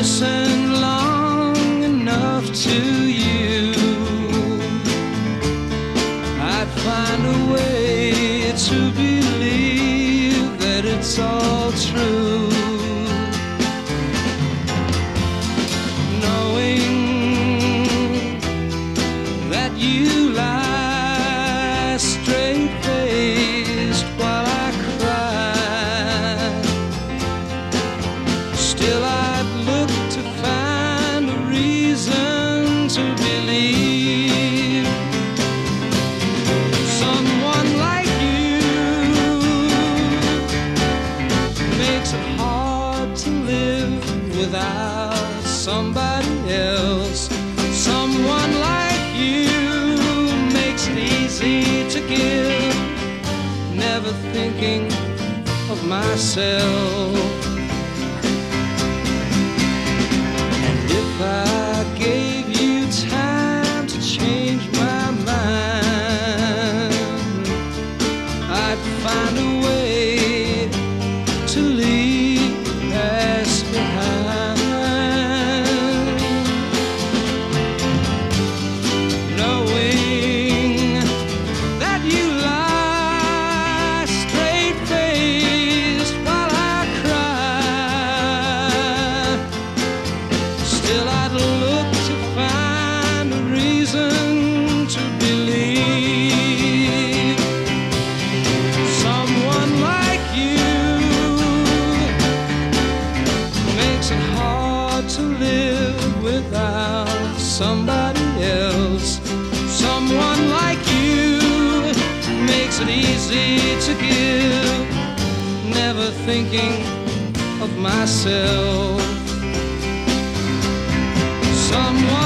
listen long enough to you, I'd find a way to believe that it's all true. Knowing that you lie straight-faced while I cry, still I'd look to find a reason to believe someone like you makes it hard to live without somebody else. Someone like you makes it easy to give, never thinking of myself. And if I gave you time to change my mind, I'd find a way to leave the past behind. Knowing that you lie straight-faced while I cry, still I'd look to find a reason to believe someone like you makes it hard to live without somebody else. Someone like you makes it easy to give, never thinking of myself. Someone